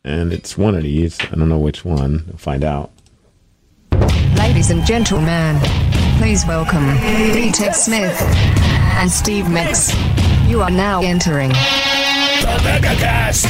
and it's one of these. I don't know which one. We'll find out. Ladies and gentlemen, please welcome B-Tech Smith and Steve Mix. You are now entering the MegaCast.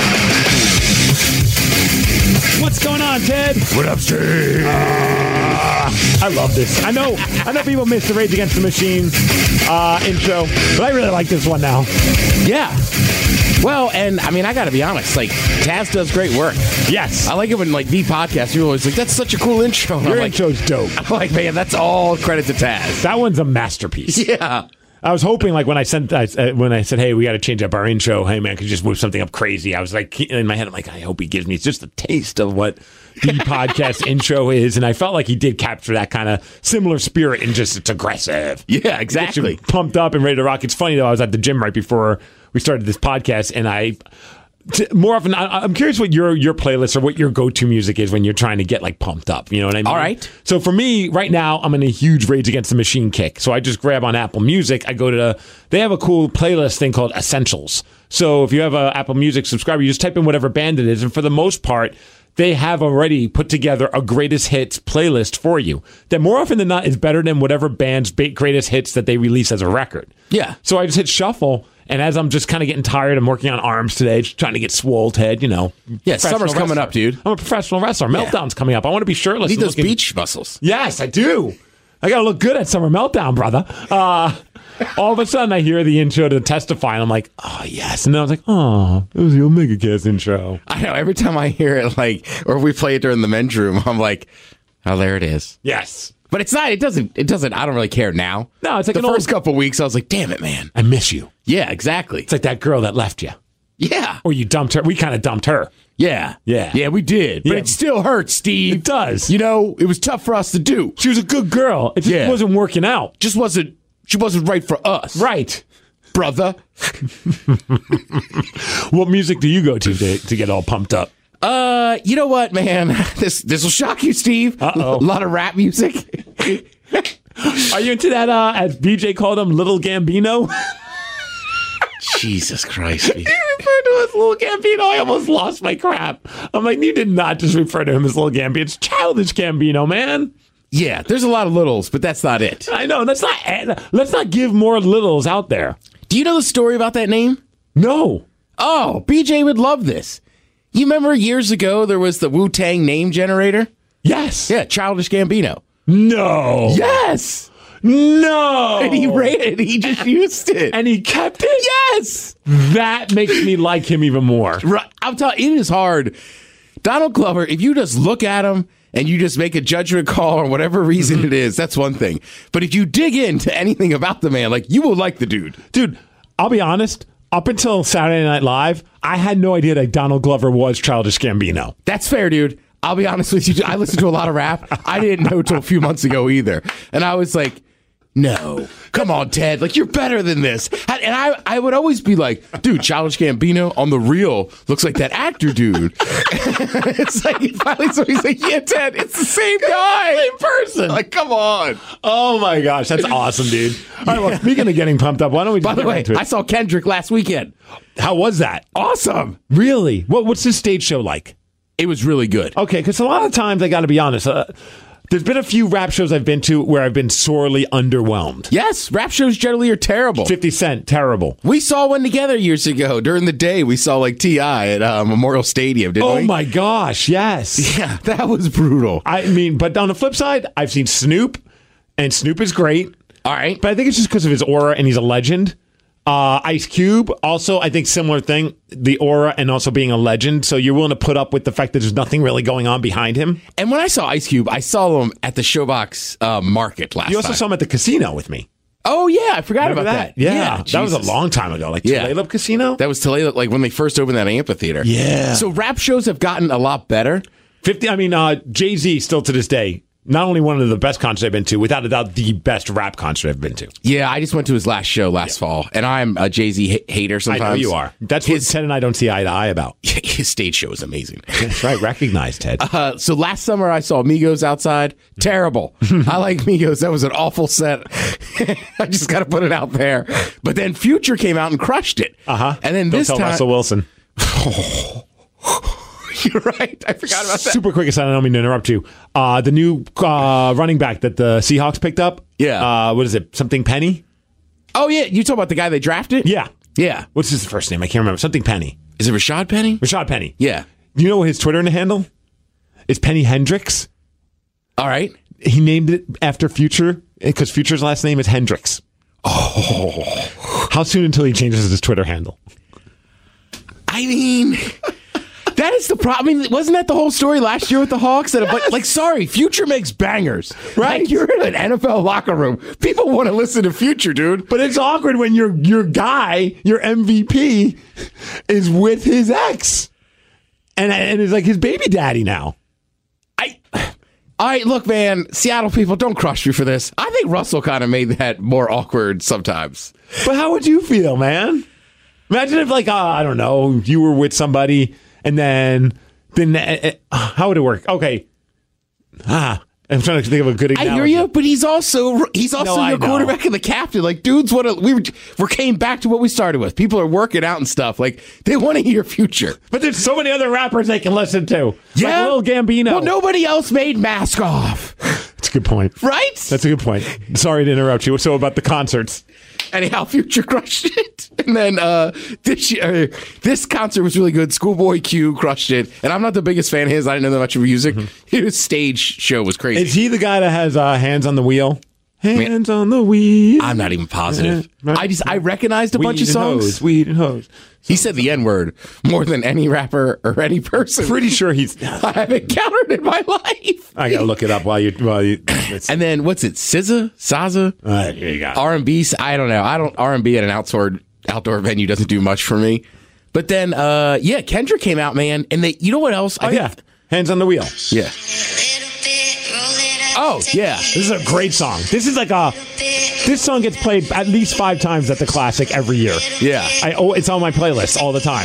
What's going on, Ted? What up, Steve? I love this. I know people miss the Rage Against the Machine intro, but I really like this one now. Yeah. Well, and I mean, I got to be honest. Like, Taz does great work. Yes. I like it when, like, the podcast, you're always like, that's such a cool intro. And Your I'm like, intro's dope. I'm like, man, that's all credit to Taz. That one's a masterpiece. Yeah. I was hoping, like, when I said, hey, we got to change up our intro. Hey, man, could you just whip something up crazy? I was like, in my head, I'm like, I hope he gives me just a taste of what the podcast intro is. And I felt like he did capture that kind of similar spirit and just, it's aggressive. Yeah, exactly. Pumped up and ready to rock. It's funny, though, I was at the gym right before we started this podcast, and more often, I'm curious what your playlist or what your go-to music is when you're trying to get, like, pumped up. You know what I mean? All right. So for me, right now, I'm in a huge Rage Against the Machine kick. So I just grab on Apple Music. I go to they have a cool playlist thing called Essentials. So if you have a Apple Music subscriber, you just type in whatever band it is, and for the most part, they have already put together a greatest hits playlist for you that more often than not is better than whatever band's greatest hits that they release as a record. Yeah. So I just hit shuffle, and as I'm just kind of getting tired, I'm working on arms today, just trying to get swole, Ted, you know. Yeah, summer's coming up, dude. I'm a professional wrestler. Meltdown's coming up. I want to be shirtless. You need those beach muscles. Yes, I do. I got to look good at Summer Meltdown, brother. All of a sudden, I hear the intro to Testify, and I'm like, oh, yes. And then I was like, oh, it was the Omega Cast intro. I know. Every time I hear it, like, or if we play it during the men's room, I'm like, oh, there it is. Yes. But it's not, it doesn't, I don't really care now. No, it's like the first couple weeks, I was like, damn it, man. I miss you. Yeah, exactly. It's like that girl that left you. Yeah. Or you dumped her. We kind of dumped her. Yeah. Yeah. Yeah, we did. But Yeah. it still hurts, Steve. It does. You know, it was tough for us to do. She was a good girl. It just wasn't working out. She wasn't right for us. Right. Brother. What music do you go to get all pumped up? You know what, man? This will shock you, Steve. Uh-oh. A lot of rap music. Are you into that, as BJ called him, Little Gambino? Jesus Christ. He referred to him as Little Gambino. I almost lost my crap. I'm like, you did not just refer to him as Little Gambino. It's Childish Gambino, man. Yeah, there's a lot of littles, but that's not it. I know. Let's not give more littles out there. Do you know the story about that name? No. Oh, BJ would love this. You remember years ago there was the Wu-Tang name generator? Yes. Yeah, Childish Gambino. No. Yes. No. And he ran it. He just used it. And he kept it? Yes. That makes me like him even more. Right. I'm telling you, it is hard. Donald Glover, if you just look at him and you just make a judgment call or whatever reason it is, that's one thing. But if you dig into anything about the man, like, you will like the dude. Dude, I'll be honest. Up until Saturday Night Live, I had no idea that Donald Glover was Childish Gambino. That's fair, dude. I'll be honest with you. I listen to a lot of rap. I didn't know till a few months ago either. And I was like, no, come on, Ted. Like, you're better than this. And I would always be like, dude, Childish Gambino on the real looks like that actor dude. It's like, finally somebody's like, yeah, Ted, it's the same guy. Same person. Like, come on. Oh my gosh, that's awesome, dude. All right, well, speaking of getting pumped up, why don't we just By the way, into it? I saw Kendrick last weekend. How was that? Awesome. Really? What's this stage show like? It was really good. Okay, because a lot of times, I got to be honest, there's been a few rap shows I've been to where I've been sorely underwhelmed. Yes, rap shows generally are terrible. 50 Cent, terrible. We saw one together years ago. During the day, we saw like T.I. at Memorial Stadium, didn't we? Oh my gosh, yes. Yeah, that was brutal. I mean, but on the flip side, I've seen Snoop, and Snoop is great. All right. But I think it's just because of his aura, and he's a legend. Ice Cube, also, I think similar thing, the aura and also being a legend. So you're willing to put up with the fact that there's nothing really going on behind him. And when I saw Ice Cube, I saw him at the Showbox Market last You also time. saw him at the casino with me. Oh, yeah. I forgot Remember about that. Yeah, that was a Jesus. long time ago. Like Yeah. Tulalip Casino? That was Tulalip, like when they first opened that amphitheater. Yeah. So rap shows have gotten a lot better. Jay-Z still to this day, not only one of the best concerts I've been to, without a doubt, the best rap concert I've been to. Yeah, I just went to his last show last fall, and I'm a Jay-Z hater sometimes. I know you are. That's what Ted and I don't see eye to eye about. His stage show is amazing. That's right. Recognize, Ted. So last summer I saw Migos outside. Terrible. I like Migos. That was an awful set. I just got to put it out there. But then Future came out and crushed it. Uh-huh. And then Don't this tell time, Russell Wilson. You're right. I forgot about that. Super quick aside, I don't mean to interrupt you. The new running back that the Seahawks picked up. Yeah. What is it? Something Penny? Oh, yeah. You talking about the guy they drafted? Yeah. Yeah. What's his first name? I can't remember. Something Penny. Is it Rashad Penny? Rashad Penny. Yeah. You know his Twitter handle? It's Penny Hendricks. All right. He named it after Future because Future's last name is Hendricks. Oh. How soon until he changes his Twitter handle? I mean, that is the problem. I mean, wasn't that the whole story last year with the Hawks? That, but like, sorry, Future makes bangers, right? Like, you're in an NFL locker room. People want to listen to Future, dude. But it's awkward when your guy, your MVP, is with his ex, and is like his baby daddy now. All right, look, man, Seattle people, don't crush me for this. I think Russell kind of made that more awkward sometimes. But how would you feel, man? Imagine if, like, I don't know, you were with somebody, and then how would it work? Okay. I'm trying to think of a good example. I hear you, but he's also your quarterback and the captain. Like, dudes, we came back to what we started with. People are working out and stuff. Like, they want to hear Future. But there's so many other rappers they can listen to. Yeah, like Lil Gambino. Well, nobody else made Mask Off. That's a good point. Right? That's a good point. Sorry to interrupt you. So about the concerts. Anyhow, Future crushed it. And then this concert was really good. Schoolboy Q crushed it. And I'm not the biggest fan of his. I didn't know that much of music. His stage show was crazy. Is he the guy that has hands on the wheel? Hands on the wheel. I'm not even positive. I recognized a bunch of songs. Weed and hose. He said the N-word more than any rapper or any person. Pretty sure he's. I have encountered in my life. I gotta look it up while you. And then what's it? Saza? Here you go. R&B. I don't know. R&B at an outdoor venue doesn't do much for me. But then, Kendrick came out, man, and you know what else? Hands on the wheel. Yeah. Oh, yeah. This is a great song. This is like this song gets played at least 5 times at the Classic every year. Yeah. It's on my playlist all the time.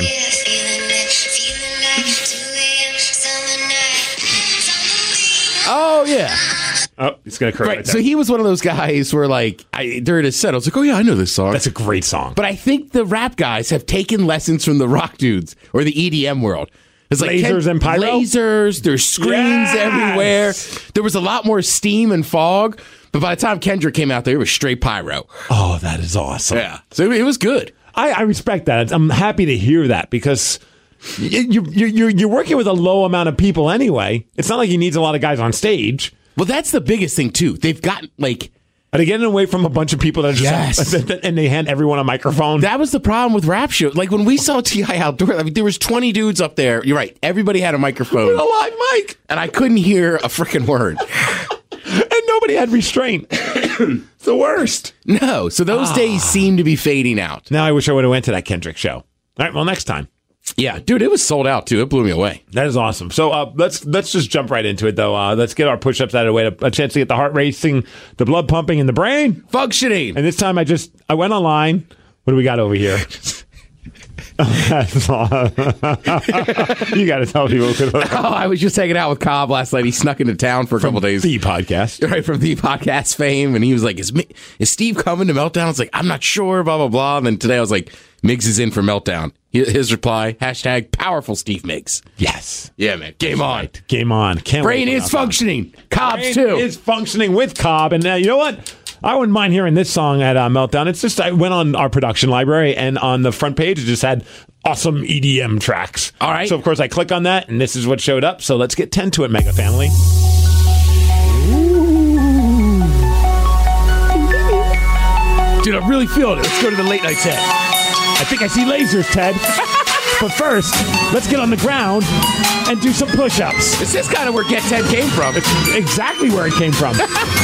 Oh, yeah. Oh, it's going to correct. Right. So he was one of those guys where, like, during his set, I was like, oh, yeah, I know this song. That's a great song. But I think the rap guys have taken lessons from the rock dudes or the EDM world. It's like lasers and pyro? Lasers, there's screens everywhere. There was a lot more steam and fog. But by the time Kendrick came out there, it was straight pyro. Oh, that is awesome. Yeah. So it was good. I respect that. I'm happy to hear that because you're working with a low amount of people anyway. It's not like he needs a lot of guys on stage. Well, that's the biggest thing, too. They've got, like... Are they getting away from a bunch of people that are just... Yes. And they hand everyone a microphone? That was the problem with rap shows. Like, when we saw T.I. Outdoor, I mean, there was 20 dudes up there. You're right. Everybody had a microphone. With a live mic. And I couldn't hear a freaking word. And nobody had restraint. It's the worst. No. So those days seem to be fading out. Now I wish I would have went to that Kendrick show. All right, well, next time. Yeah, dude, it was sold out, too. It blew me away. That is awesome. So let's just jump right into it, though. Let's get our push-ups out of the way, a chance to get the heart racing, the blood pumping, and the brain functioning. And this time I went online. What do we got over here? You got to tell people. I was just hanging out with Cobb last night. He snuck into town for a couple days. The podcast. Right, from the podcast fame. And he was like, is Steve coming to Meltdown? I was like, I'm not sure, blah, blah, blah. And then today I was like, Miggs is in for Meltdown. His reply, #powerful Steve Miggs. Yes. Yeah, man. Game on. Game on. Brain is functioning. Cobb's too. Brain is functioning with Cobb. And you know what? I wouldn't mind hearing this song at Meltdown. It's just I went on our production library, and on the front page, it just had awesome EDM tracks. All right. So, of course, I click on that, and this is what showed up. So let's get 10 to it, Mega Family. Ooh. Dude, I'm really feeling it. Let's go to the late night set. I think I see lasers, Ted. But first, let's get on the ground and do some push-ups. This is kind of where Get 10 came from. It's exactly where it came from. Get 10! 1, 2,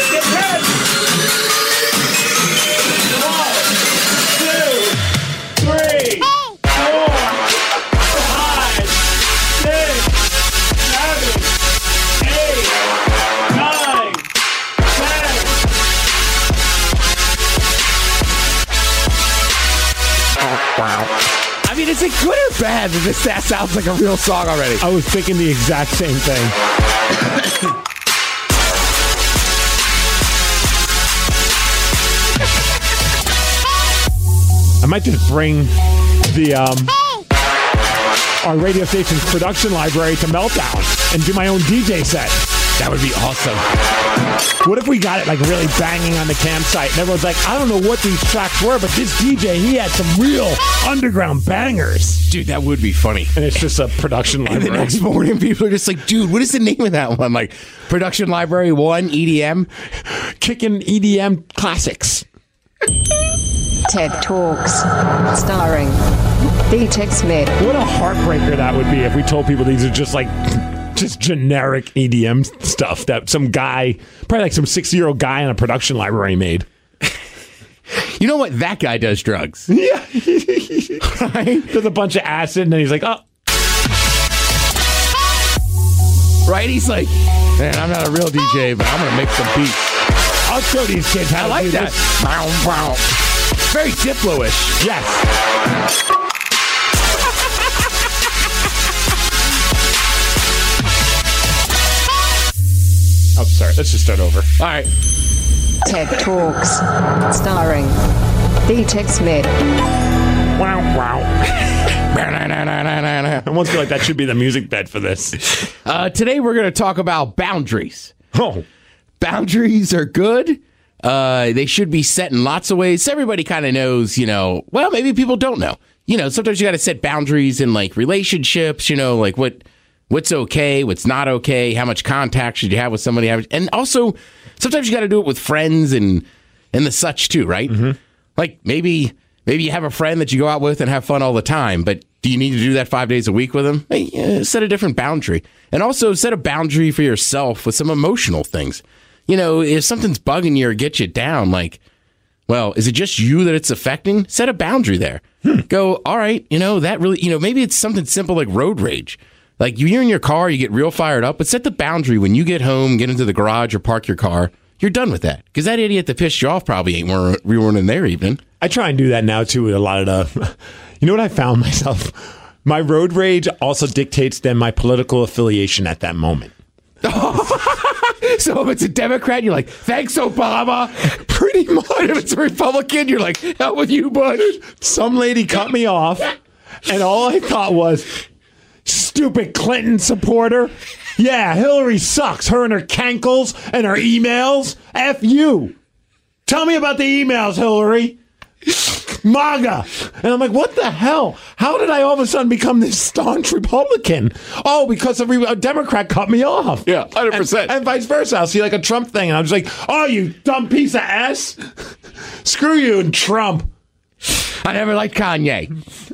3, 4, 5, 6, 7, 8, 9, 10. Wow. I mean, is it good or bad that that sounds like a real song already? I was thinking the exact same thing. I might just bring the our radio station's production library to Meltdown and do my own DJ set. That would be awesome. What if we got it like really banging on the campsite and everyone's like, I don't know what these tracks were, but this DJ, he had some real underground bangers. Dude, that would be funny. And it's just a production And the library. next morning, people are just like, dude, what is the name of that one? Like, Production Library 1, EDM. Kicking EDM classics. TED Talks, starring D-Tech Smith. What a heartbreaker that would be if we told people these are just like just generic EDM stuff that some guy, probably like some 60-year-old guy in a production library made. You know what? That guy does drugs. Yeah. Right? Does a bunch of acid and then he's like, oh. Right? He's like, man, I'm not a real DJ, but I'm going to make some beats. I'll show these kids how I to like do that. this. Bow, bow. Very Diplo-ish. Yes. Oh, sorry. Let's just start over. All right. TED Talks, starring D-Tech Smith. Wow, wow. I almost feel like that should be the music bed for this. Today we're going to talk about boundaries. Oh. Boundaries are good. They should be set in lots of ways. Everybody kind of knows, well, maybe people don't know. Sometimes you got to set boundaries in like relationships, like what's okay, what's not okay, how much contact should you have with somebody. And also, sometimes you got to do it with friends and the such too, right? Mm-hmm. Like maybe you have a friend that you go out with and have fun all the time, but do you need to do that 5 days a week with them? Hey, set a different boundary. And also set a boundary for yourself with some emotional things. If something's bugging you or gets you down, like, well, is it just you that it's affecting? Set a boundary there. Go, all right, that really, maybe it's something simple like road rage. Like you're in your car, you get real fired up, but set the boundary when you get home, get into the garage or park your car. You're done with that. Because that idiot that pissed you off probably ain't ruining their evening. I try and do that now too with a lot of the. You know what I found myself? My road rage also dictates then my political affiliation at that moment. So if it's a Democrat, you're like, thanks, Obama. Pretty much. If it's a Republican, you're like, hell with you, bud. Some lady cut me off, and all I thought was, stupid Clinton supporter. Yeah, Hillary sucks. Her and her cankles and her emails. F you. Tell me about the emails, Hillary. MAGA. And I'm like, what the hell? How did I all of a sudden become this staunch Republican? Oh, because a Democrat cut me off. Yeah, 100%. And vice versa. I'll see like a Trump thing, and I'm just like, oh, you dumb piece of ass. Screw you and Trump. I never liked Kanye.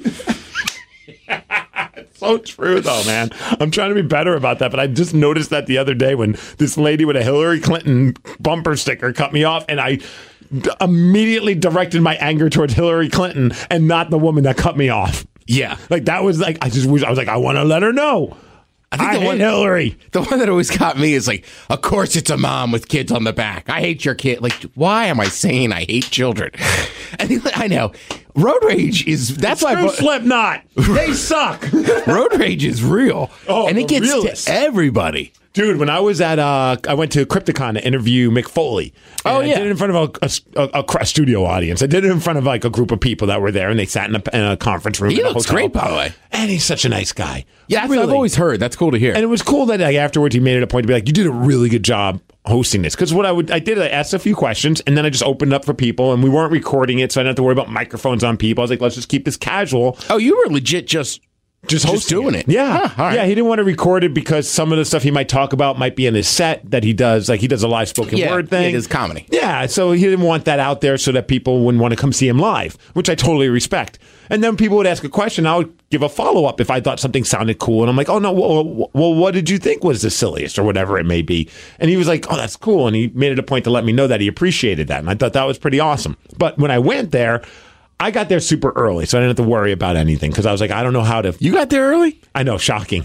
So true, though, man. I'm trying to be better about that, but I just noticed that the other day when this lady with a Hillary Clinton bumper sticker cut me off, and I immediately directed my anger towards Hillary Clinton and not the woman that cut me off. Yeah. Like, that was like, I was like, I want to let her know. I hate Hillary. The one that always got me is like, of course it's a mom with kids on the back. I hate your kid. Like, why am I saying I hate children? I know. Road rage is, that's why. Slipknot. They suck. Road rage is real. Oh, and it gets realist. to everybody. Dude, when I was at, I went to Crypticon to interview Mick Foley. Oh, I yeah. did it in front of a studio audience. I did it in front of like a group of people that were there, and they sat in a conference room. He in a looks hotel. great, by the way. And he's such a nice guy. Yeah, really. I've always heard. That's cool to hear. And it was cool that like, afterwards he made it a point to be like, you did a really good job hosting this. Because what I asked a few questions, and then I just opened up for people, and we weren't recording it, so I didn't have to worry about microphones on people. I was like, let's just keep this casual. Oh, you were legit just doing it. Yeah. Huh, all right. Yeah, he didn't want to record it because some of the stuff he might talk about might be in his set that he does. Like, he does a live spoken word thing. It is comedy. Yeah, so he didn't want that out there so that people wouldn't want to come see him live, which I totally respect. And then people would ask a question. I would give a follow-up if I thought something sounded cool. And I'm like, oh, no, well, what did you think was the silliest or whatever it may be? And he was like, oh, that's cool. And he made it a point to let me know that he appreciated that. And I thought that was pretty awesome. But when I went there, I got there super early, so I didn't have to worry about anything because I was like, I don't know how to. You got there early? I know, shocking.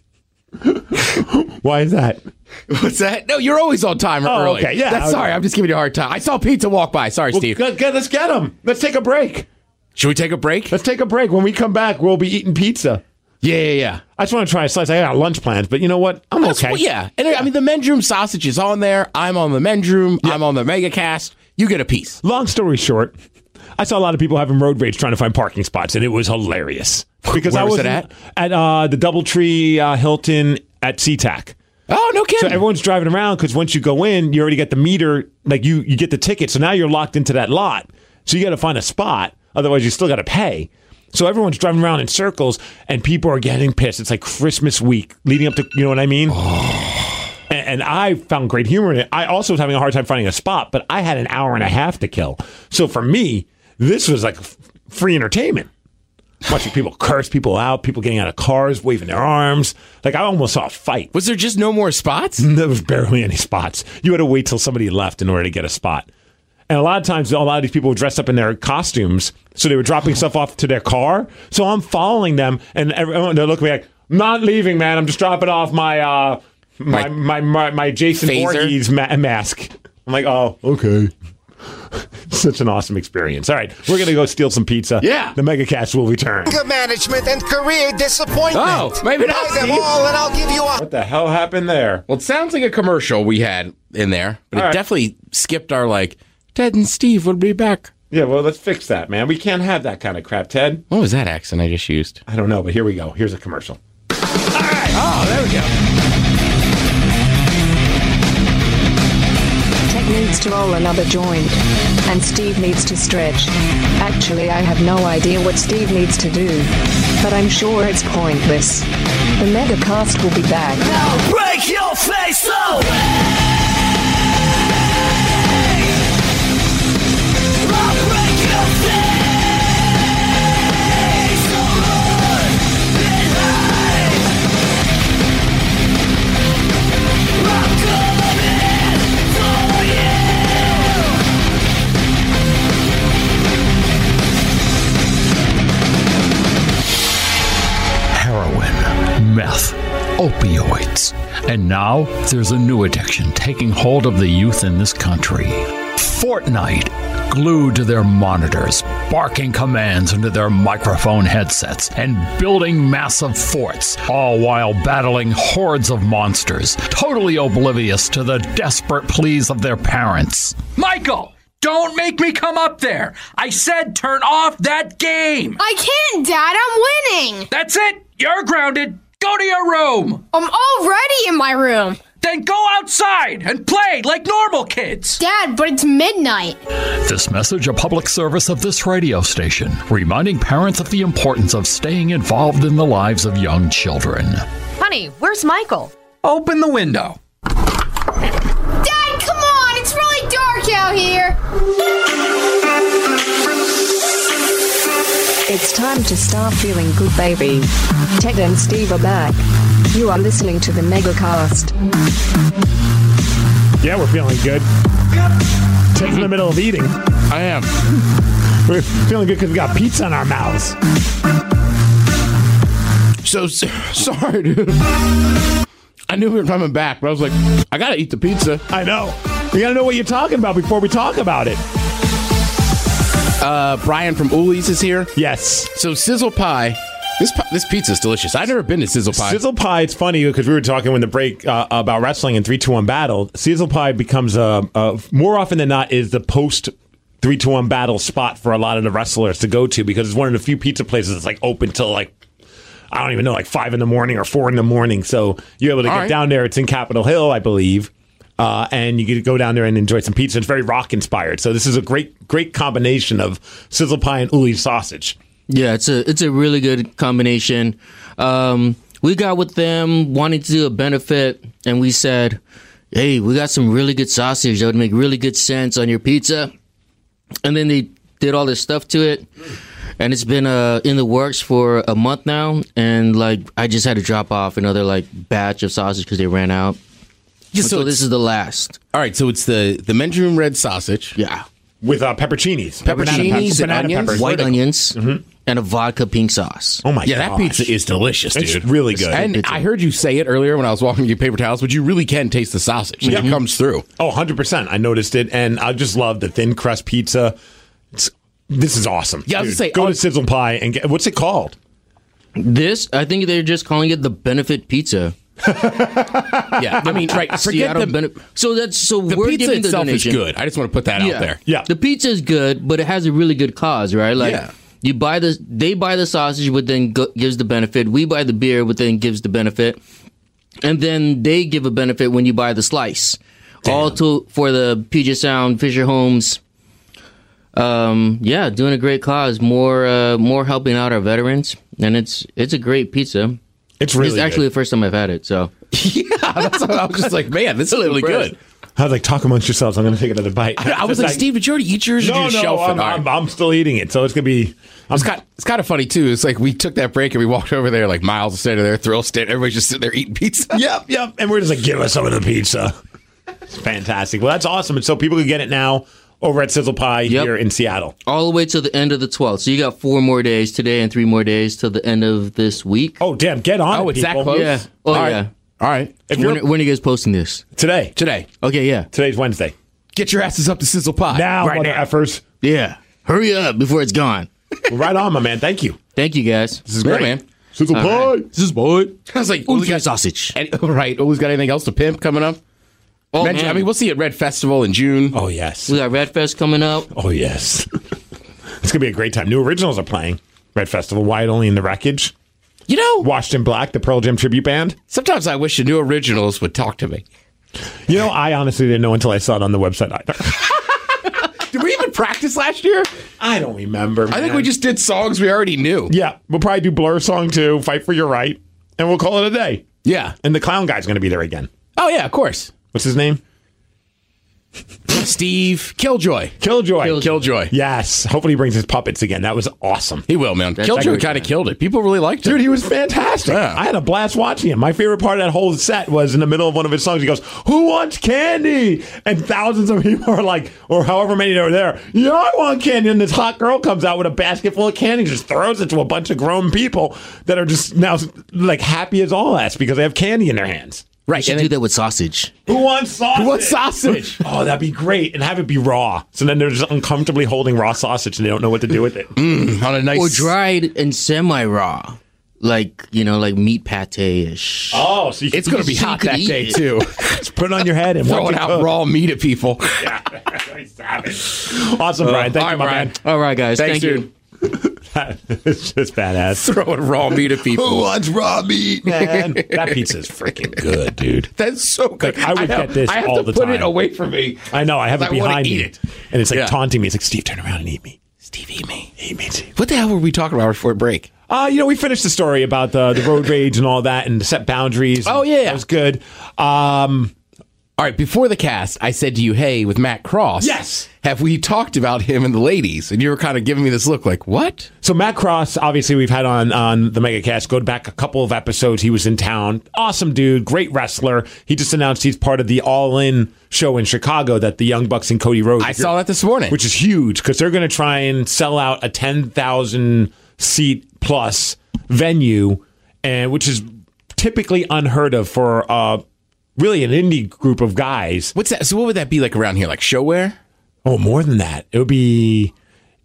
Why is that? What's that? No, you're always on time early. Okay, yeah. Sorry, I'm just giving you a hard time. I saw pizza walk by. Sorry, Steve. Let's get him. Let's take a break. Should we take a break? Let's take a break. When we come back, we'll be eating pizza. Yeah. I just want to try a slice. I got lunch plans, but you know what? I'm okay. Well, yeah. And I mean, the men's room sausage is on there. I'm on the men's room. Yeah. I'm on the MegaCast. You get a piece. Long story short, I saw a lot of people having road rage trying to find parking spots, and it was hilarious. Because Where I was was it at? the DoubleTree Hilton at SeaTac. Oh, no So kidding. everyone's driving around because once you go in, you already get the meter, like you get the ticket. So now you're locked into that lot. So you got to find a spot. Otherwise, you still got to pay. So everyone's driving around in circles and people are getting pissed. It's like Christmas week leading up to, you know what I mean? And I found great humor in it. I also was having a hard time finding a spot, but I had an hour and a half to kill. So for me, this was like free entertainment. Watching people curse people out, people getting out of cars, waving their arms. Like, I almost saw a fight. Was there just no more spots? There was barely any spots. You had to wait till somebody left in order to get a spot. And a lot of times, a lot of these people were dressed up in their costumes, so they were dropping stuff off to their car. So I'm following them, and everyone, they're looking at me like, I'm not leaving, man. I'm just dropping off my Jason Phaser? Voorhees mask. I'm like, oh, okay. Such an awesome experience. All right, we're going to go steal some pizza. Yeah. The Megacast will return. Anger management and career disappointment. Oh, maybe not, Buy them Steve. all and I'll give you a... What the hell happened there? Well, it sounds like a commercial we had in there, but All it right. definitely skipped our, like, Ted and Steve will be back. Yeah, well, let's fix that, man. We can't have that kind of crap, Ted. What was that accent I just used? I don't know, but here we go. Here's a commercial. Oh, there we go. Ted needs to roll another joint, and Steve needs to stretch. Actually, I have no idea what Steve needs to do, but I'm sure it's pointless. The Megacast will be back. Break your face away! I'll break your face away behind. I'm coming for you. Heroin, meth, opioids. And now there's a new addiction taking hold of the youth in this country. Fortnite, glued to their monitors, barking commands into their microphone headsets, and building massive forts, all while battling hordes of monsters, totally oblivious to the desperate pleas of their parents. Michael, don't make me come up there. I said turn off that game. I can't, Dad. I'm winning. That's it. You're grounded. Go to your room. I'm already in my room. Then go outside and play like normal kids. Dad, but it's midnight. This message a public service of this radio station, reminding parents of the importance of staying involved in the lives of young children. Honey, where's Michael? Open the window. Dad, come on. It's really dark out here. It's time to start feeling good, baby. Ted and Steve are back. You are listening to the Megacast. Yeah, we're feeling good. Ted's in the middle of eating. I am. We're feeling good because we got pizza in our mouths. So sorry, dude. I knew we were coming back, but I was like, I gotta eat the pizza. I know. We got to know what you're talking about before we talk about it. Brian from Uli's is here. Yes. So Sizzle Pie. This pizza is delicious. I've never been to Sizzle Pie. Sizzle Pie, it's funny because we were talking when the break about wrestling in 3-2-1 battle. Sizzle Pie becomes more often than not is the post 3-2-1 battle spot for a lot of the wrestlers to go to because it's one of the few pizza places that's like open till like I don't even know, like 5 in the morning or 4 in the morning. So you're able to get down there. It's in Capitol Hill, I believe. And you get to go down there and enjoy some pizza. It's very rock inspired. So this is a great combination of Sizzle Pie and Uli's sausage. Yeah, it's a really good combination. We got with them wanting to do a benefit, and we said, hey, we got some really good sausage that would make really good sense on your pizza. And then they did all this stuff to it. And it's been in the works for a month now. And like I just had to drop off another like batch of sausage because they ran out. So this is the last. All right, so it's the Mentorum red sausage. Yeah. With pepperoncinis. Pepperoncinis and onions. peppers. White onions and a vodka pink sauce. Oh, my Yeah, gosh. that pizza is delicious, dude. It's really good. And I heard you say it earlier when I was walking to get paper towels, but you really can taste the sausage. It comes through. Oh, 100%. I noticed it, and I just love the thin crust pizza. This is awesome. Yeah, I was Dude, gonna say, go to Sizzle Pie and get, what's it called? This, I think they're just calling it the benefit pizza. Yeah, I mean, right. Forget Seattle the benefit. So the we're pizza giving the itself donation. is good. I just want to put that out there. Yeah. The pizza is good, but it has a really good cause, right? Like Yeah. They buy the sausage, which then gives the benefit. We buy the beer, which then gives the benefit. And then they give a benefit when you buy the slice. All for the Puget Sound Fisher Homes. Doing a great cause. More helping out our veterans. And it's a great pizza. It's really actually good. the first time I've had it, so. Yeah, that's what I was just like, man, this is really good. I was like, talk amongst yourselves. I'm going to take another bite. I was like, Steve, did you already eat yours? No, I'm still eating it, so it's going to be... It's kind of funny, too. It's like we took that break and we walked over there, like Miles standing there, Thrill standing, everybody's just sitting there eating pizza. Yep. And we're just like, give us some of the pizza. It's fantastic. Well, that's awesome. And so people can get it now over at Sizzle Pie here in Seattle. All the way to the end of the 12th. So you got 4 more days today and 3 more days till the end of this week. Oh, damn. Get on it, it's that people. close? Yeah. All right. When are you guys posting this? Today. Okay, yeah. Today's Wednesday. Get your asses up to Sizzle Pie. Now, right now. effers. Yeah. Hurry up before it's gone. Well, right on, my man. Thank you. Thank you, guys. This is great, man. Sizzle Pie. Sizzle Pie. I was like, Ooh, got sausage. Right. Who's got anything else to pimp coming up? Oh, Mention, man. I mean, we'll see you at Red Festival in June. Oh, yes. We got Red Fest coming up. Oh, yes. It's going to be a great time. New Originals are playing. Red Festival, Wyatt Only in the Wreckage. You know, Washed in Black, the Pearl Jam tribute band. sometimes I wish the New Originals would talk to me. You know, I honestly didn't know until I saw it on the website either. Did we even practice last year? I don't remember, man. I think we just did songs we already knew. Yeah, we'll probably do Blur song 2, Fight for Your Right, and we'll call it a day. Yeah. And the clown guy's going to be there again. Oh, yeah, of course. What's his name? Steve Killjoy. Killjoy. Yes. Hopefully he brings his puppets again. That was awesome. He will, man. Killjoy actually kind of killed it. People really liked him. Dude, he was fantastic. Yeah. I had a blast watching him. My favorite part of that whole set was in the middle of one of his songs. He goes, "Who wants candy?" And thousands of people are like, or however many are there, "Yeah, I want candy." And this hot girl comes out with a basket full of candy, just throws it to a bunch of grown people that are just now like happy as all ass because they have candy in their hands. Right. You should do that with sausage. Who wants sausage? Who wants sausage? Oh, that'd be great. And have it be raw. So then they're just uncomfortably holding raw sausage and they don't know what to do with it. On a nice... Or dried and semi-raw. Like, like meat pate-ish. Oh, so It's going to be hot that day, too. Just put it on your head and Throwing out raw meat at people. Awesome, Brian. Thank you, my man. All right, guys. Thanks, Thank you. dude. It's just badass. Throwing raw meat at people. Who wants raw meat, man? That pizza's freaking good, dude. That's so good. Like, I would get this I have all to the put time. it away from me. I know. I have it I wanna behind eat me. it. And it's like Yeah. taunting me. It's like, Steve, turn around and eat me. Steve, eat me. Eat me, Steve. What the hell were we talking about before break? We finished the story about the road rage and all that and the set boundaries. Oh, yeah. That was good. All right, before the cast, I said to you, hey, with Matt Cross, Yes. have we talked about him and the ladies? And you were kind of giving me this look like, what? So Matt Cross, obviously we've had on the MegaCast, go back a couple of episodes. He was in town. Awesome dude, great wrestler. He just announced he's part of the All In show in Chicago that the Young Bucks and Cody Rhodes. I saw that this morning. Which is huge because they're going to try and sell out a 10,000 seat plus venue, and which is typically unheard of for really an indie group of guys. What's that? So what would that be like around here? Like showwear? Oh, more than that. It would be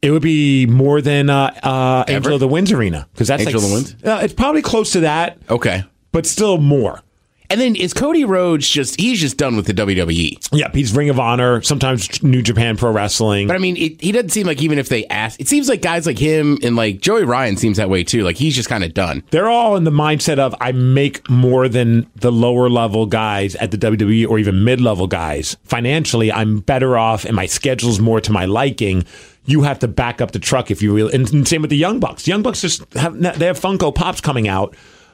more than Angel of the Winds Arena because that's Angel like, of the Winds? It's probably close to that. Okay. But still more. And then is Cody Rhodes he's just done with the WWE? Yep, he's Ring of Honor, sometimes New Japan Pro Wrestling. But I mean, he doesn't seem like even if they ask, it seems like guys like him and like Joey Ryan seems that way too. Like he's just kind of done. They're all in the mindset of I make more than the lower level guys at the WWE or even mid level guys. Financially, I'm better off and my schedule's more to my liking. You have to back up the truck if you really. And same with the Young Bucks. Young Bucks they have Funko Pops coming out.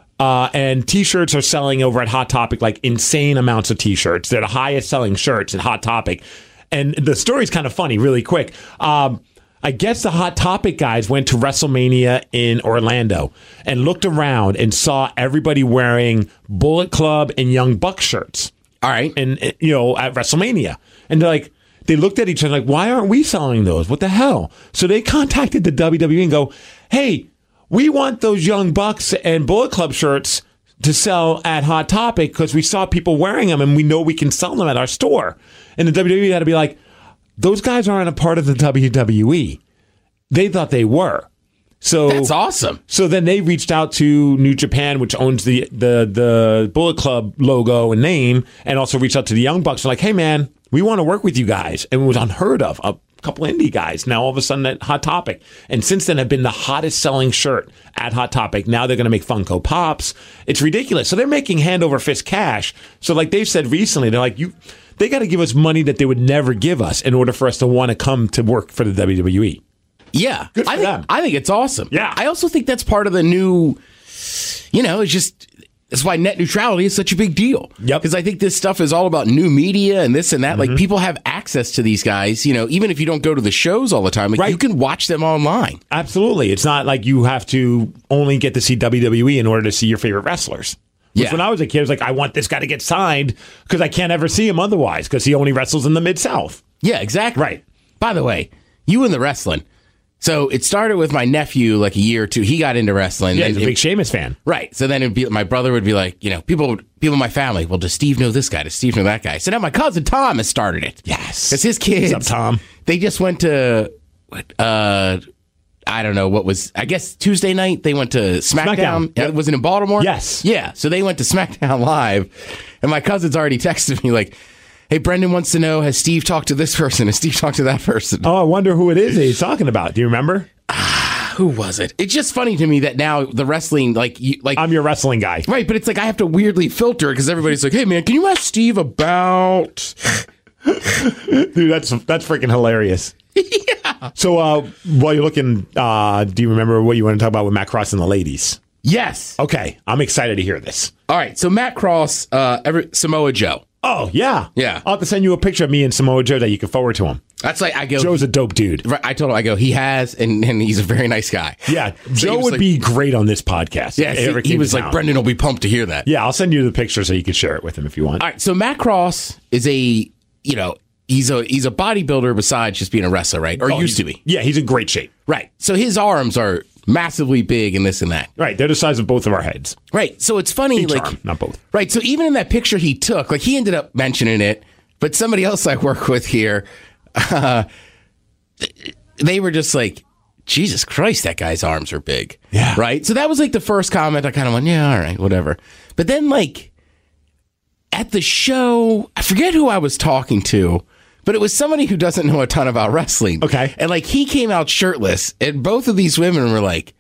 And T-shirts are selling over at Hot Topic like insane amounts of T-shirts. They're the highest selling shirts at Hot Topic. And the story's kind of funny, really quick. I guess the Hot Topic guys went to WrestleMania in Orlando and looked around and saw everybody wearing Bullet Club and Young Buck shirts. All right. And, at WrestleMania. And they're like, they looked at each other like, why aren't we selling those? What the hell? So they contacted the WWE and go, hey, we want those Young Bucks and Bullet Club shirts to sell at Hot Topic because we saw people wearing them and we know we can sell them at our store. And the WWE had to be like, those guys aren't a part of the WWE. They thought they were. So that's awesome. So then they reached out to New Japan, which owns the Bullet Club logo and name, and also reached out to the Young Bucks. They're like, hey, man, we want to work with you guys. And it was unheard of. couple indie guys. Now all of a sudden at Hot Topic. And since then have been the hottest selling shirt at Hot Topic. Now they're going to make Funko Pops. It's ridiculous. So they're making hand over fist cash. So like they've said recently, they're like, they got to give us money that they would never give us in order for us to want to come to work for the WWE. Yeah. Good for them. I think it's awesome. Yeah. I also think that's part of the new, it's just, that's why net neutrality is such a big deal. Yep. Because I think this stuff is all about new media and this and that. Like, people have access to these guys, even if you don't go to the shows all the time, you can watch them online. Absolutely. It's not like you have to only get to see WWE in order to see your favorite wrestlers. Which when I was a kid, I was like, I want this guy to get signed because I can't ever see him otherwise because he only wrestles in the Mid-South. Yeah, exactly. Right. By the way, you and the wrestling. So it started with my nephew like a year or two. He got into wrestling. Yeah, he's a big Sheamus fan. Right. So then my brother would be like, people in my family, well, does Steve know this guy? Does Steve know that guy? So now my cousin Tom has started it. Yes. Because his kids, what's up, Tom? They just went to, I don't know what was, I guess Tuesday night, they went to SmackDown. Yep. Was it in Baltimore? Yes. Yeah. So they went to SmackDown Live. And my cousin's already texted me like, hey, Brendan wants to know, has Steve talked to this person? Has Steve talked to that person? Oh, I wonder who it is that he's talking about. Do you remember? Who was it? It's just funny to me that now the wrestling, like I'm your wrestling guy. Right, but it's like I have to weirdly filter because everybody's like, hey, man, can you ask Steve about... Dude, that's freaking hilarious. Yeah. So while you're looking, do you remember what you want to talk about with Matt Cross and the ladies? Yes. Okay, I'm excited to hear this. All right, so Matt Cross, Samoa Joe. Oh, yeah. Yeah. I'll have to send you a picture of me and Samoa Joe that you can forward to him. That's like, I go... Joe's a dope dude. Right, I told him, he has, and he's a very nice guy. Yeah, So Joe would be great on this podcast. Yeah, he was like, Brendan will be pumped to hear that. Yeah, I'll send you the picture so you can share it with him if you want. All right, so Matt Cross is he's a bodybuilder besides just being a wrestler, right? Or used to be. Yeah, he's in great shape. Right. So his arms are massively big and this and that. Right, they're the size of both of our heads. Right. So it's funny, Each arm, not both. Right. So even in that picture he took, like he ended up mentioning it, but somebody else I work with here, they were just like, Jesus Christ, that guy's arms are big. Yeah. Right. So that was like the first comment. I kind of went, yeah, all right, whatever. But then like at the show, I forget who I was talking to, but it was somebody who doesn't know a ton about wrestling. Okay. And like he came out shirtless and both of these women were like,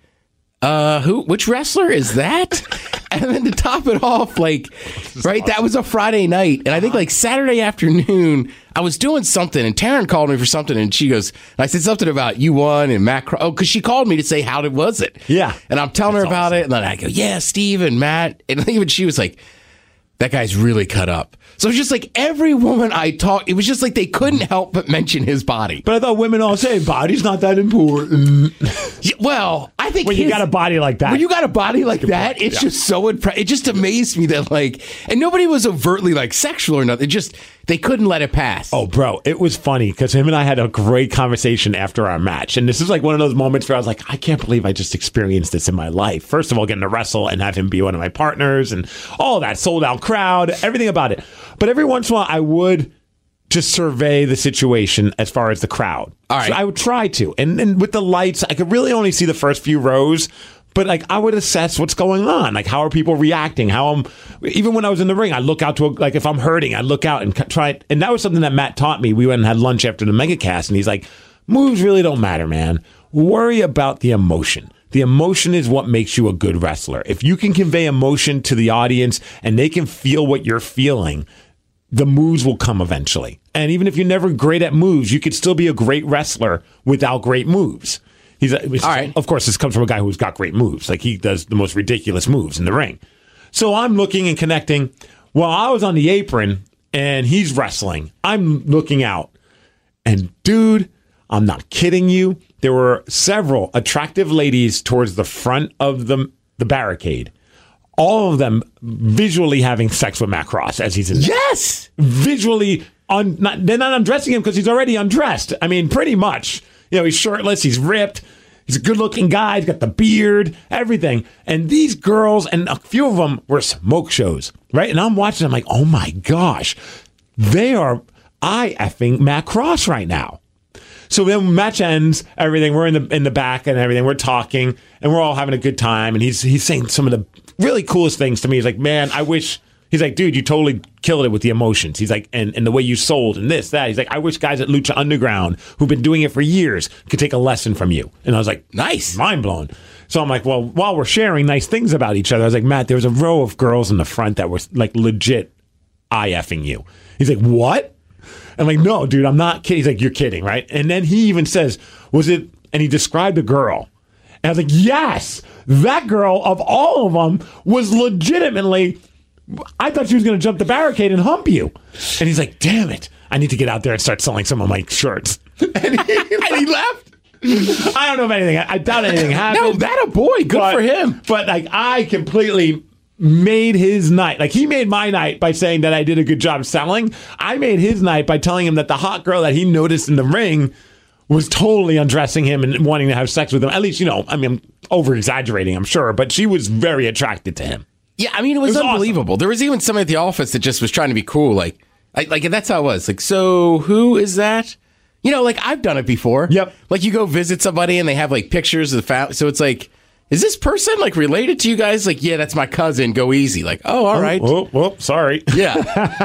which wrestler is that? And then to top it off, like, right, awesome. That was a Friday night. And I think like Saturday afternoon, I was doing something and Taryn called me for something and she goes, and I said something about you won and Matt. Because she called me to say, how was it? Yeah. And I'm telling her about it. And then I go, yeah, Steve and Matt. And even she was like, that guy's really cut up. So it's just like every woman I talked, it was just like they couldn't help but mention his body. But I thought women all say body's not that important. Yeah, well, I think when you got a body like that. When you got a body like that, it's just so impressive. It just amazed me that like, and nobody was overtly like sexual or nothing. It just, they couldn't let it pass. Oh, bro, it was funny because him and I had a great conversation after our match. And this is like one of those moments where I was like, I can't believe I just experienced this in my life. First of all, getting to wrestle and have him be one of my partners and all that sold out crowd, everything about it. But every once in a while, I would just survey the situation as far as the crowd. All right. So I would try to. And with the lights, I could really only see the first few rows. But like I would assess what's going on. Like how are people reacting? Even when I was in the ring, I look out to like if I'm hurting, I look out and try. And that was something that Matt taught me. We went and had lunch after the Megacast, and he's like, moves really don't matter, man. Worry about the emotion. The emotion is what makes you a good wrestler. If you can convey emotion to the audience and they can feel what you're feeling, the moves will come eventually. And even if you're never great at moves, you could still be a great wrestler without great moves. All right. Of course, this comes from a guy who's got great moves. Like he does the most ridiculous moves in the ring. So I'm looking and connecting. While I was on the apron and he's wrestling, I'm looking out. And dude, I'm not kidding you. There were several attractive ladies towards the front of the barricade. All of them visually having sex with Matt Cross as he's in there. Yes! Visually, they're not undressing him because he's already undressed. I mean, pretty much. You know, he's shirtless, he's ripped, he's a good-looking guy, he's got the beard, everything. And these girls, and a few of them were smoke shows, right? And I'm watching, I'm like, oh my gosh, they are eye-effing Matt Cross right now. So then match ends, everything, we're in the back and everything, we're talking, and we're all having a good time, and he's saying some of the really coolest things to me. He's like, man, I wish, he's like, dude, you totally killed it with the emotions. He's like, and the way you sold and this, that. He's like, I wish guys at Lucha Underground who've been doing it for years could take a lesson from you. And I was like, nice, mind blown. So I'm like, well, while we're sharing nice things about each other, I was like, Matt, there was a row of girls in the front that were like legit eye-effing you. He's like, what? I'm like, no, dude, I'm not kidding. He's like, you're kidding, right? And then he even says, was it, and he described a girl. And I was like, yes, that girl of all of them was legitimately, I thought she was going to jump the barricade and hump you. And he's like, damn it, I need to get out there and start selling some of my shirts. And he left. I don't know if anything, I doubt anything happened. No, that a boy, good for him. But like, I completely made his night. Like, he made my night by saying that I did a good job selling. I made his night by telling him that the hot girl that he noticed in the ring was totally undressing him and wanting to have sex with him. At least, I mean, I'm over-exaggerating, I'm sure, but she was very attracted to him. Yeah, I mean, it was unbelievable. Awesome. There was even somebody at the office that just was trying to be cool. Like that's how it was. Like, so who is that? Like, I've done it before. Yep. Like, you go visit somebody and they have, like, pictures of the family. So it's like, is this person, like, related to you guys? Like, yeah, that's my cousin. Go easy. Like, oh, all right. Oh, sorry. Yeah.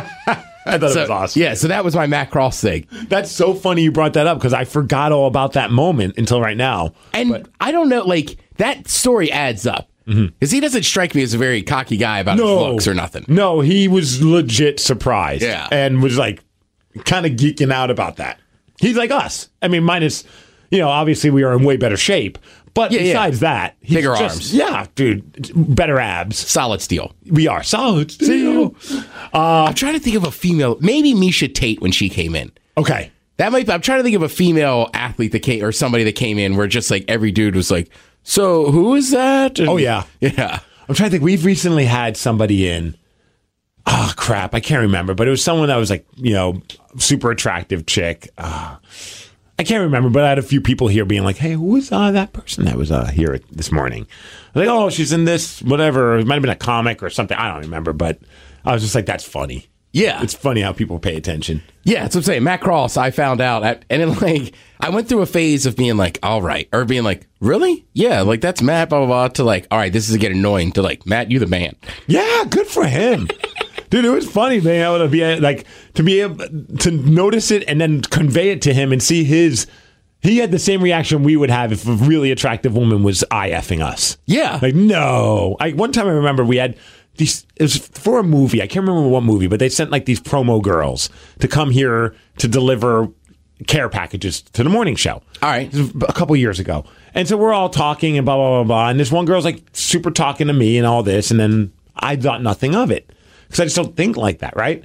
I thought it was awesome. Yeah, so that was my Matt Cross thing. That's so funny you brought that up because I forgot all about that moment until right now. And I don't know, like, that story adds up. Because he doesn't strike me as a very cocky guy about his looks or nothing. No, he was legit surprised. Yeah. And was, like, kind of geeking out about that. He's like us. I mean, minus, obviously we are in way better shape. But besides that, he's bigger arms. Yeah, dude, better abs. Solid steel. We are solid steel. I'm trying to think of a female, maybe Misha Tate when she came in. Okay. I'm trying to think of a female athlete that came, or somebody that came in where just like every dude was like, so who is that? And, yeah. Yeah. I'm trying to think. We've recently had somebody in. Oh, crap. I can't remember. But it was someone that was like, super attractive chick. I can't remember, but I had a few people here being like, hey, who was that person that was here this morning? I was like, oh, she's in this, whatever. It might have been a comic or something. I don't remember, but I was just like, that's funny. Yeah. It's funny how people pay attention. Yeah, that's what I'm saying. Matt Cross, I found out. And then, like, I went through a phase of being like, all right. Or being like, really? Yeah, like, that's Matt, blah, blah, blah. To like, all right, this is getting annoying. To like, Matt, you the man. Yeah, good for him. Dude, it was funny being able to be like to be able to notice it and then convey it to him and see he had the same reaction we would have if a really attractive woman was eye-effing us. Yeah. Like, no. One time I remember we had these, it was for a movie. I can't remember what movie, but they sent like these promo girls to come here to deliver care packages to the morning show. All right. This was a couple years ago. And so we're all talking and blah, blah, blah, blah. And this one girl's like super talking to me and all this. And then I thought nothing of it. Because I just don't think like that, right?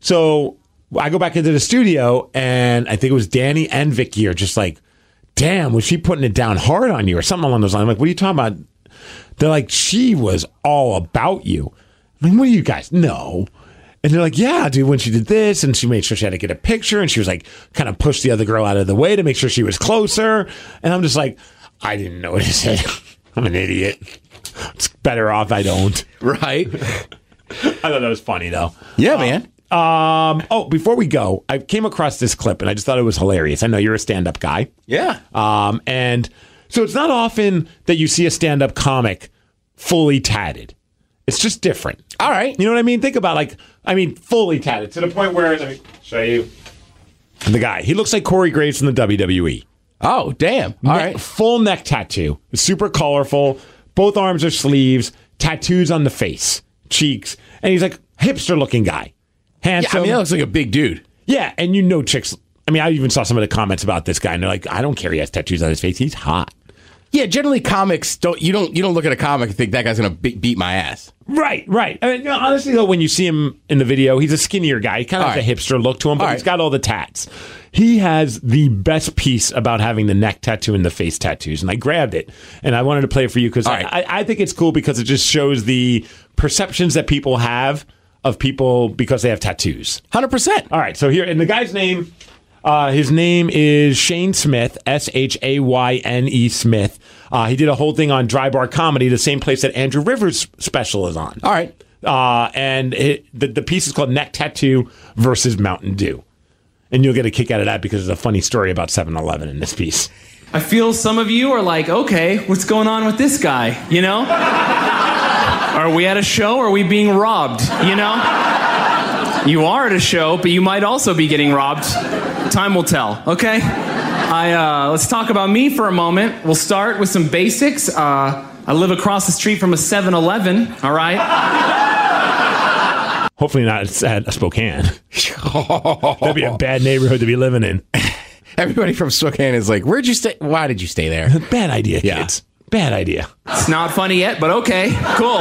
So I go back into the studio, and I think it was Danny and Vicky are just like, damn, was she putting it down hard on you or something along those lines? I'm like, what are you talking about? They're like, she was all about you. I'm like, what do you guys know? And they're like, yeah, dude, when she did this, and she made sure she had to get a picture, and she was like, kind of pushed the other girl out of the way to make sure she was closer. And I'm just like, I didn't notice it. I'm an idiot. It's better off I don't. Right? I thought that was funny, though. Yeah, man. Before we go, I came across this clip, and I just thought it was hilarious. I know you're a stand-up guy. Yeah. And so it's not often that you see a stand-up comic fully tatted. It's just different. All right. You know what I mean? Think about, fully tatted, to the point where, let me show you the guy. He looks like Corey Graves from the WWE. Oh, damn. All right. Full neck tattoo. Super colorful. Both arms are sleeves. Tattoos on the face. Cheeks, and he's like hipster looking guy, handsome. Yeah, I mean, that looks like a big dude. Yeah, and chicks. I mean, I even saw some of the comments about this guy, and they're like, I don't care. He has tattoos on his face. He's hot. Yeah, generally comics don't look at a comic and think that guy's gonna beat my ass. Right. I mean, honestly though, when you see him in the video, he's a skinnier guy. He kind of has a hipster look to him, but he's got all the tats. He has the best piece about having the neck tattoo and the face tattoos, and I grabbed it, and I wanted to play it for you because I think it's cool because it just shows the perceptions that people have of people because they have tattoos. 100%. All right, so here, and the guy's name, his name is Shane Smith, Shayne Smith. He did a whole thing on Dry Bar Comedy, the same place that Andrew Rivers' special is on. All right. And the piece is called Neck Tattoo versus Mountain Dew. And you'll get a kick out of that because there's a funny story about 7-Eleven in this piece. I feel some of you are like, okay, what's going on with this guy, you know? Are we at a show or are we being robbed, you know? You are at a show, but you might also be getting robbed. Time will tell, okay? Let's talk about me for a moment. We'll start with some basics. I live across the street from a 7-Eleven, all right? Hopefully not at Spokane. That'd be a bad neighborhood to be living in. Everybody from Spokane is like, where'd you stay? Why did you stay there? Bad idea, kids. Bad idea. It's not funny yet, but okay, cool.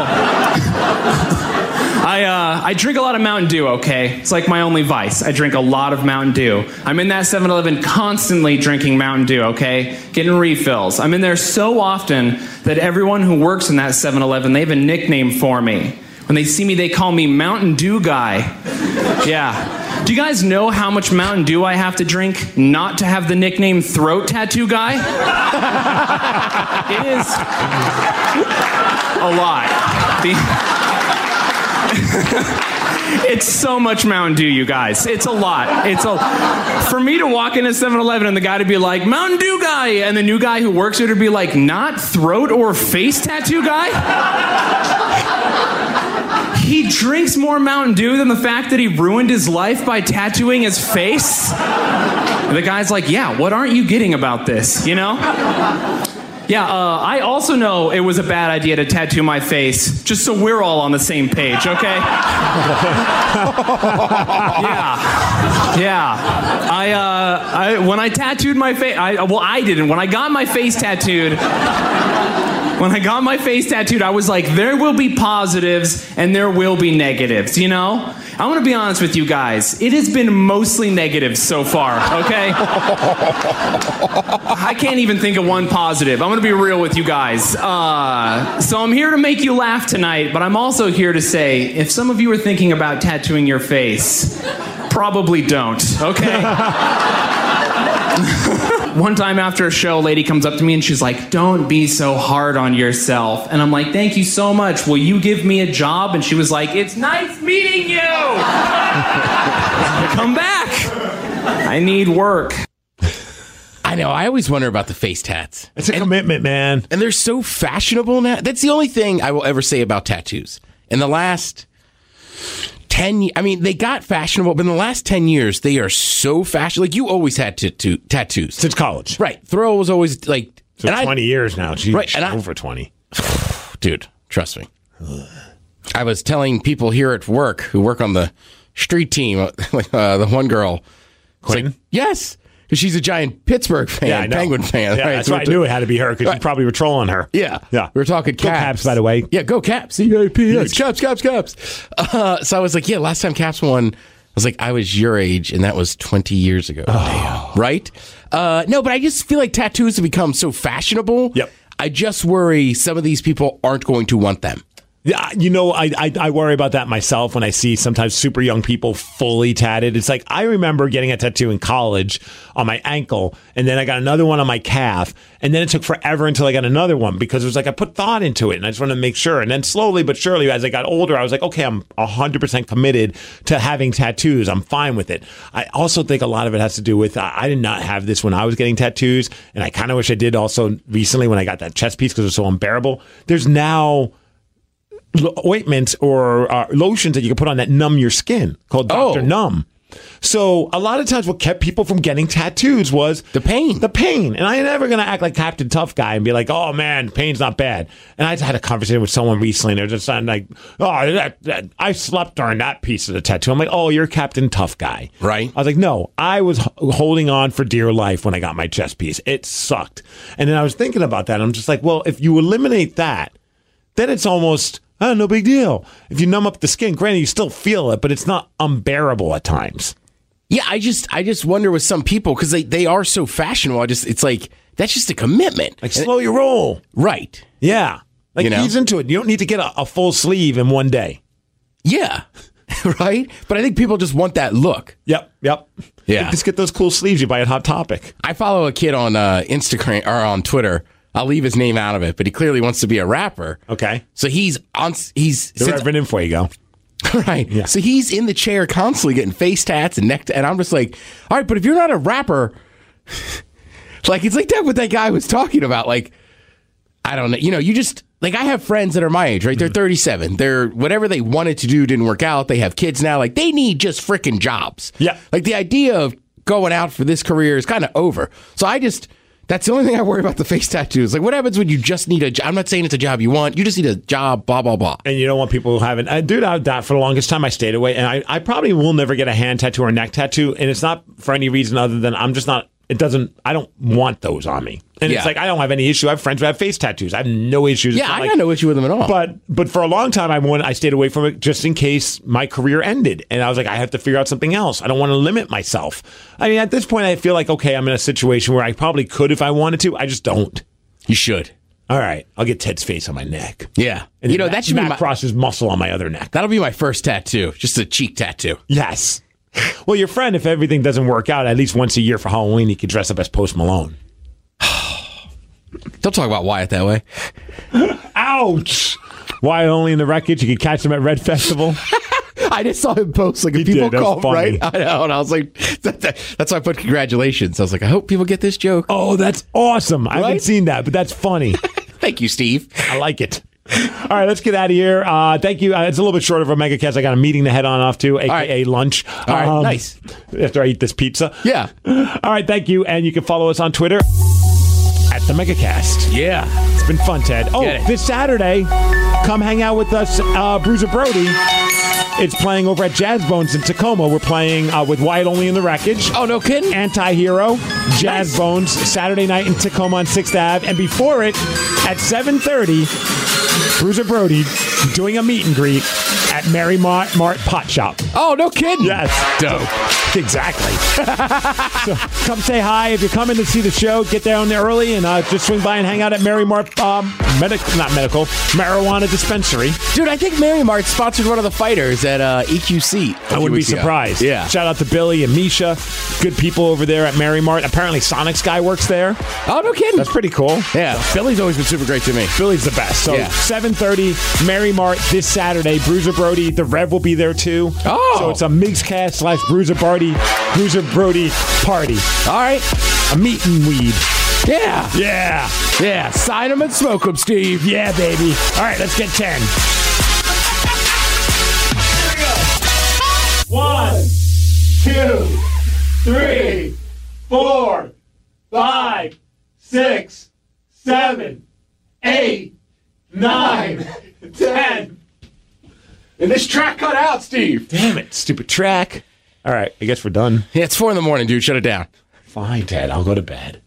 I drink a lot of Mountain Dew, okay? It's like my only vice. I drink a lot of Mountain Dew. I'm in that 7-Eleven constantly drinking Mountain Dew, okay? Getting refills. I'm in there so often that everyone who works in that 7-Eleven, they have a nickname for me. When they see me, they call me Mountain Dew Guy. Yeah. Do you guys know how much Mountain Dew I have to drink not to have the nickname Throat Tattoo Guy? It is a lot. It's so much Mountain Dew, you guys. It's a lot. For me to walk into 7-Eleven and the guy to be like, Mountain Dew Guy, and the new guy who works here to be like, not throat or face tattoo guy? He drinks more Mountain Dew than the fact that he ruined his life by tattooing his face? And the guy's like, yeah, what aren't you getting about this, you know? Yeah, I also know it was a bad idea to tattoo my face, just so we're all on the same page, okay? Yeah. When I tattooed my face, I didn't. When I got my face tattooed, I was like, there will be positives and there will be negatives, you know? I want to be honest with you guys. It has been mostly negative so far, okay? I can't even think of one positive. I'm going to be real with you guys. So I'm here to make you laugh tonight, but I'm also here to say, if some of you are thinking about tattooing your face, probably don't, okay? One time after a show, a lady comes up to me and she's like, don't be so hard on yourself. And I'm like, thank you so much. Will you give me a job? And she was like, it's nice meeting you. Come back. I need work. I know. I always wonder about the face tats. It's a commitment, man. And they're so fashionable now. That's the only thing I will ever say about tattoos. In the last 10 years, I mean, they got fashionable, but in the last 10 years, they are so fashionable. Like, you always had tattoos. Since college. Right. Throw was always like... So 20 years now. Jeez, right, and over 20. Dude, trust me. I was telling people here at work who work on the street team, the one girl... Quinn? Like, yes! Because she's a giant Pittsburgh fan, Penguin fan. Yeah, right? that's why I knew it had to be her, because you probably were trolling her. Yeah. Yeah. We were talking Caps. Go Caps, by the way. Yeah, go Caps. C-A-P-S. Caps. So I was like, yeah, last time Caps won, I was like, I was your age, and that was 20 years ago. Oh. Right? No, but I just feel like tattoos have become so fashionable. Yep. I just worry some of these people aren't going to want them. Yeah, you know, I worry about that myself when I see sometimes super young people fully tatted. It's like, I remember getting a tattoo in college on my ankle, and then I got another one on my calf, and then it took forever until I got another one, because it was like I put thought into it, and I just wanted to make sure. And then slowly but surely, as I got older, I was like, okay, I'm 100% committed to having tattoos. I'm fine with it. I also think a lot of it has to do with, I did not have this when I was getting tattoos, and I kind of wish I did also recently when I got that chest piece, because it was so unbearable. There's now ointments or lotions that you can put on that numb your skin called Dr. Numb. So a lot of times what kept people from getting tattoos was the pain. And I'm never going to act like Captain Tough Guy and be like, oh man, pain's not bad. And I had a conversation with someone recently and they're just like, oh, I slept during that piece of the tattoo. I'm like, oh, you're Captain Tough Guy. Right. I was like, no, I was holding on for dear life when I got my chest piece. It sucked. And then I was thinking about that. I'm just like, well, if you eliminate that, then it's almost... oh, no big deal. If you numb up the skin, granted, you still feel it, but it's not unbearable at times. Yeah, I just wonder with some people, because they are so fashionable. It's like, that's just a commitment. Like, slow your roll. Right. Yeah. Like, ease into it. You don't need to get a full sleeve in one day. Yeah. Right? But I think people just want that look. Yep. Yeah. Just get those cool sleeves you buy at Hot Topic. I follow a kid on Instagram, or on Twitter. I'll leave his name out of it, but he clearly wants to be a rapper. Okay. So he's the Reverend in Fuego. Right. Yeah. So he's in the chair constantly getting face tats and neck, and I'm just like, all right, but if you're not a rapper, like, it's like that what that guy was talking about. Like, I don't know. You know, you just, like I have friends that are my age, right? They're 37. They're whatever they wanted to do didn't work out. They have kids now. Like they need just freaking jobs. Yeah. Like the idea of going out for this career is kind of over. So that's the only thing I worry about the face tattoos. Like what happens when you just need a job? I'm not saying it's a job you want. You just need a job, blah, blah, blah. And you don't want people who haven't. Dude, for the longest time I stayed away. And I probably will never get a hand tattoo or a neck tattoo. And it's not for any reason other than I don't want those on me. And it's like, I don't have any issue. I have friends who have face tattoos. I have no issues. Yeah, I got no issue with them at all. But for a long time, I stayed away from it just in case my career ended. And I was like, I have to figure out something else. I don't want to limit myself. I mean, at this point, I feel like, okay, I'm in a situation where I probably could if I wanted to. I just don't. You should. All right, I'll get Ted's face on my neck. Yeah. And that should be Matt Cross's muscle on my other neck. That'll be my first tattoo. Just a cheek tattoo. Yes. Well, your friend, if everything doesn't work out, at least once a year for Halloween, he could dress up as Post Malone. Don't talk about Wyatt that way. Ouch! Wyatt only in the wreckage. You could catch him at Red Festival. I just saw him post like people call him, right? I know, and I was like, that's why I put congratulations. I was like, I hope people get this joke. Oh, that's awesome! Right? I haven't seen that, but that's funny. Thank you, Steve. I like it. All right, let's get out of here. Thank you. It's a little bit short of a megacast. I got a meeting to head on off to, a.k.a. lunch. All right, nice. After I eat this pizza. Yeah. All right, thank you. And you can follow us on Twitter at the megacast. Yeah. It's been fun, Ted. Oh, this Saturday, come hang out with us, Bruiser Brody. It's playing over at Jazz Bones in Tacoma. We're playing with Wyatt Only in the Wreckage. Oh, no kidding? Anti-Hero, Jazz Bones, Saturday night in Tacoma on 6th Ave. And before it, at 7:30, Bruiser Brody doing a meet and greet at Mary Mart Pot Shop. Oh, no kidding. Yes. Dope. Exactly. So come say hi. If you're coming to see the show, get down there early and just swing by and hang out at Mary Mart marijuana dispensary. Dude, I think Mary Mart sponsored one of the fighters at EQC. I wouldn't be surprised. Yeah. Shout out to Billy and Misha. Good people over there at Mary Mart. Apparently Sonic's guy works there. Oh, no kidding. That's pretty cool. Yeah. Billy's always been super great to me. Billy's the best. So 7:30, Mary Mart this Saturday. Bruiser Brody, the Rev will be there too. Oh. So it's a Migscast / Bruiser Brody party. All right. A meet and weed. Yeah. Yeah. Yeah. Sign them and smoke them, Steve. Yeah, baby. All right, let's get 10. Here we go. 1, 2, 3, 4, 5, 6, 7, 8, 9, 10. And this track cut out, Steve. Damn it, stupid track. All right, I guess we're done. Yeah, it's 4 a.m, dude. Shut it down. Fine, Ted. I'll go to bed.